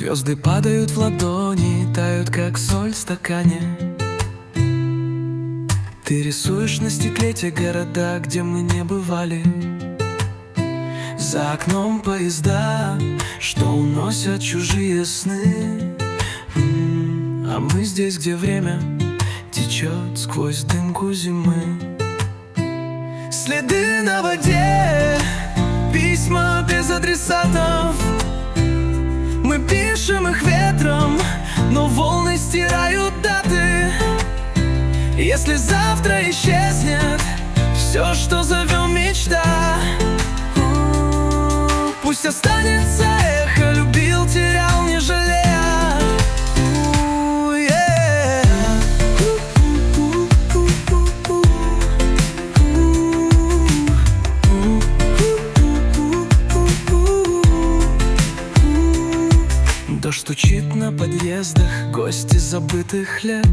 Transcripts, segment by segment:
Звезды падают в ладони, тают как соль в стакане. Ты рисуешь на стекле те города, где мы не бывали. За окном поезда, что уносят чужие сны. А мы здесь, где время течет сквозь дымку зимы. Следы на воде, письма без адресатов. Мы пишем их ветром, но волны стирают даты. Если завтра исчезнет все, что зовем мечта, пусть останется эхо, любил, терял, не жалея. Дождь стучит на подъездах, гости забытых лет.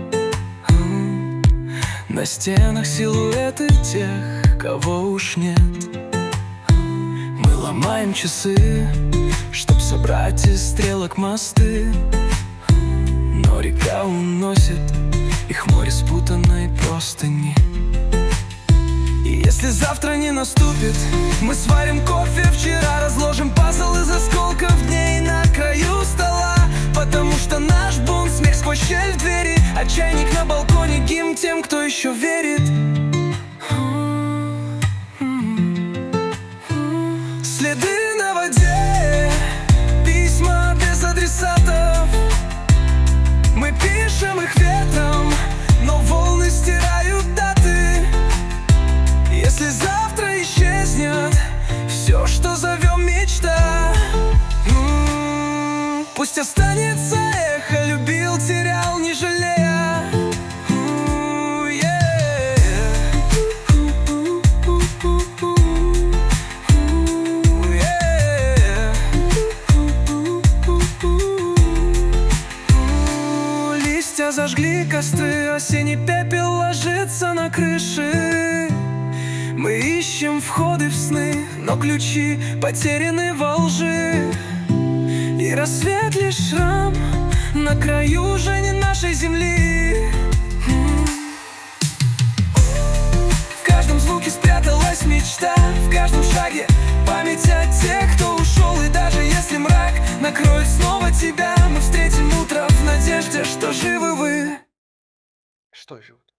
На стенах силуэты тех, кого уж нет. Мы ломаем часы, чтоб собрать из стрелок мосты. Но река уносит их море спутанной простыни. И если завтра не наступит, мы сварим кофе вчера, разложим пазл из осколков дней на краю стола. Потому что наш бунт, смех сквозь щель в двери, а чайник на балконе — гимн тем, кто еще верит. Следы на воде, письма без адресатов. Мы пишем их ветром, но волны стирают даты. Если завтра исчезнет все, что зовем мечта, пусть останется эхо, любил, терял, не жалея. Листья зажгли костры, осенний пепел ложится на крыши. Мы ищем входы в сны, но ключи потеряны во лжи. И рассвет лишь шрам на краю уже не нашей земли. В каждом звуке спряталась мечта, в каждом шаге память о тех, кто ушел. И даже если мрак накроет снова тебя, мы встретим утро в надежде, что живы вы. Что живут?